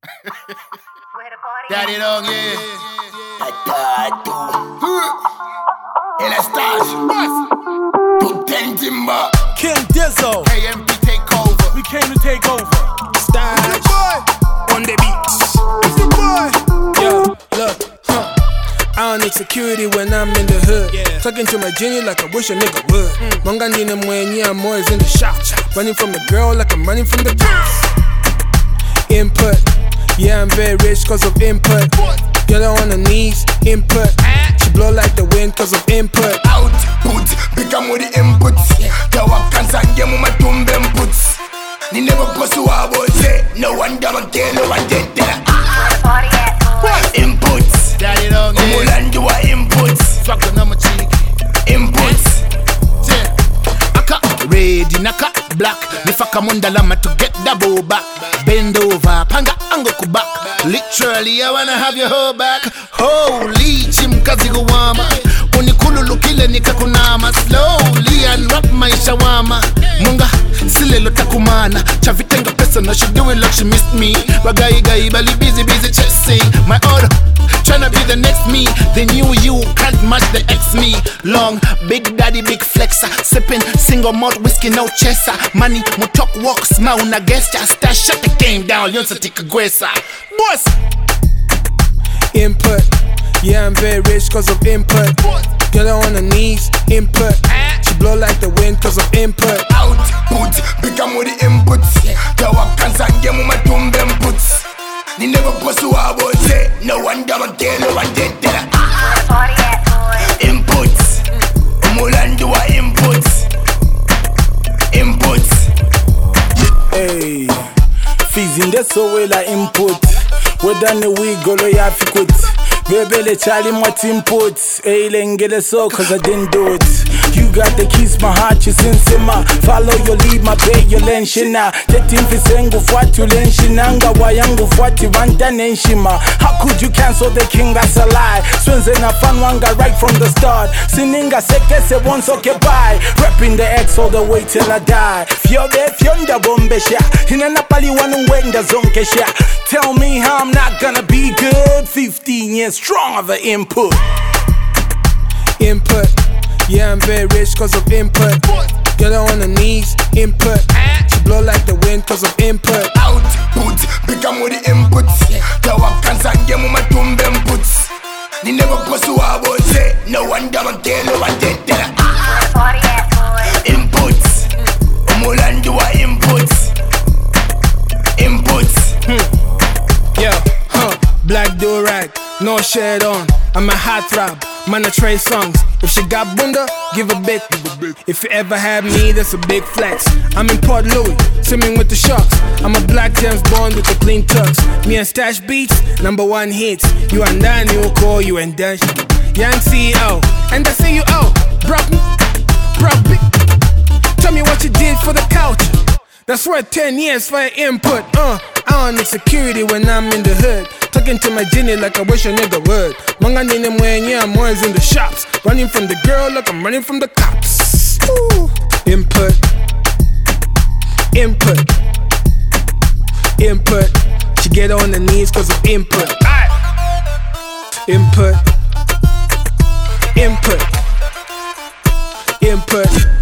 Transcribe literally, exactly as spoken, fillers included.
Daddy long, yeah. El Estage. Putain Timba. King Dizzo. A M P take over. We came to take over. Stage. On the beats. It's the boy. Yo, look. Huh. I don't need security when I'm in the hood. Yeah. Talking to my genie like I wish a nigga would. Manga nina mwenye I'm always in the shop. Running from the girl like I'm running from the cops. Input. Yeah, I'm very rich cause of input. Get her on her knees, input. She blow like the wind cause of input. Output, become with the inputs. Tawa kansa ngemu matumbe inputs. Ni never pursue a boy say. No one dama care, no one dead there. Inputs. Daddy long, yeah. Umulandu wa inputs. Fuck the number cheek. Inputs. Aka, ready, naka, black. Nifaka mundalama to get double back. Bend over, panga ango kubak. Literally, I wanna have your whole back. Holy, chimkazi guwama. Unikululu kile nikakunama. Slowly, unwrap my shawama. Munga, silelo takumana. Chavitenga pesa na she do it like she missed me. Bagai gai bali busy busy chasing my order. Tryna be the next me. The new you can't match the ex me. Long, big daddy, big flexer. Sipping single malt whiskey, no chaser. Money, mo talk walk, smile, una gesture. Stash, shut the game down, yonsa take a gwesa. Boss! Input. Yeah, I'm very rich cause of input. Get her on her knees, input. She blow like the wind cause of input. Output, become with the inputs. Tawa kansa ngemu matumbe inputs. Ni never pursue a boy say. No one dama care, no one dead there. Inputs. Umulandu wa inputs. Inputs. Hey, Fizi ndeso wela input. Wedane wigolo ya fikut. Bebele chali mwat input. Hey, lengele so cause I didn't do it. You got the keys, my heart, you sinsima. Follow your lead, my bay, your lenshina. Tetin fisengu fuatu lenshinanga. Wayangu fuati vanta nenshima. How could you cancel the king? That's a lie. Swinze na fan wanga right from the start. Sininga seke se once occupy. Repping the X all the way till I die. Fyobe fyonda bombesha. Hinana pali wanu wenda zonkesha. Tell me how I'm not gonna be good. Fifteen years strong of an input. Input. Yeah, I'm very rich cause of input. Get her on her knees, input. She blow like the wind cause of input. Output, become with the inputs. Tawa kansa ngemu matumbe inputs. Ni never pursue a boy say. No one dama care, no one dead there. Inputs. Umulandu wa inputs. Inputs. Hmm. Yeah, huh. Black do-rag, no shade on. I'm a heartthrob, man I trade songs. If she got bunda, give a bit. If you ever had me, that's a big flex. I'm in Port Louis, swimming with the sharks. I'm a black James Bond with the clean tux. Me and Stash Beats, number one hits. You and Dan, you call you and Dash. Young C E O, and the C E O. Brock, Brock, tell me what you did for the couch. That's worth ten years for your input. Uh, I don't need security when I'm in the hood. Talking to my genie like I wish a nigga would. Manga nina mwenye I'm always in the shops. Running from the girl like I'm running from the cops. Ooh. Input. Input. Input. She get on her knees cause of input. Aye. Input. Input. Input.